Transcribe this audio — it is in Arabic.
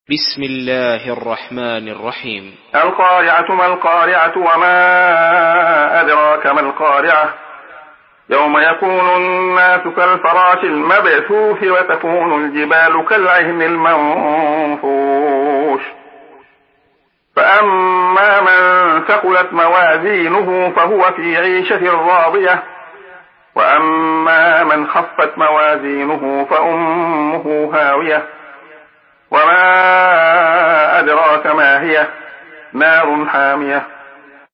بسم الله الرحمن الرحيم. القارعة ما القارعة وما أدراك ما القارعة يوم يكون الناس كالفراش المبثوث وتكون الجبال كالعهن المنفوش فأما من ثقلت موازينه فهو في عيشة راضية وأما من خفت موازينه فأمه هاوية وما أدراك ما هي نار حامية